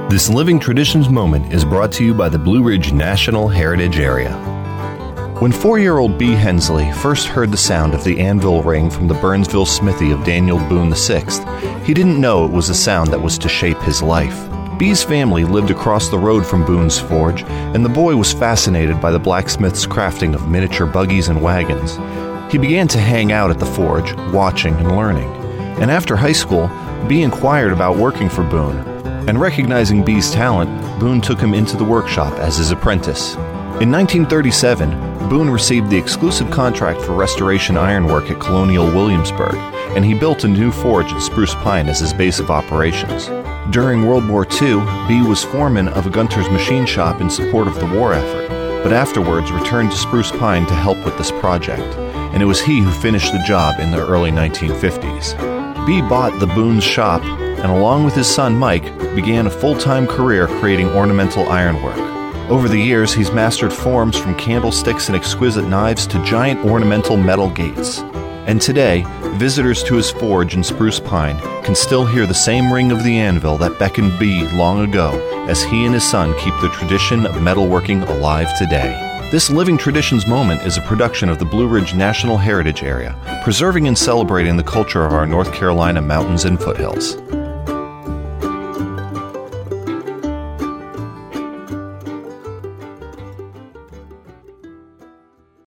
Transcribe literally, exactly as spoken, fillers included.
This Living Traditions moment is brought to you by the Blue Ridge National Heritage Area. When four-year-old Bee Hensley first heard the sound of the anvil ring from the Burnsville smithy of Daniel Boone the sixth, he didn't know it was a sound that was to shape his life. Bee's family lived across the road from Boone's forge, and the boy was fascinated by the blacksmith's crafting of miniature buggies and wagons. He began to hang out at the forge, watching and learning. And after high school, Bee inquired about working for Boone. And recognizing Bee's talent, Boone took him into the workshop as his apprentice. In nineteen thirty-seven, Boone received the exclusive contract for restoration ironwork at Colonial Williamsburg, and he built a new forge in Spruce Pine as his base of operations. During World War Two, Bee was foreman of a Gunter's machine shop in support of the war effort, but afterwards returned to Spruce Pine to help with this project, and it was he who finished the job in the early nineteen fifties. Bee bought the Boone's shop, and along with his son Mike, began a full-time career creating ornamental ironwork. Over the years, he's mastered forms from candlesticks and exquisite knives to giant ornamental metal gates. And today, visitors to his forge in Spruce Pine can still hear the same ring of the anvil that beckoned Bee long ago, as he and his son keep the tradition of metalworking alive today. This Living Traditions moment is a production of the Blue Ridge National Heritage Area, preserving and celebrating the culture of our North Carolina mountains and foothills.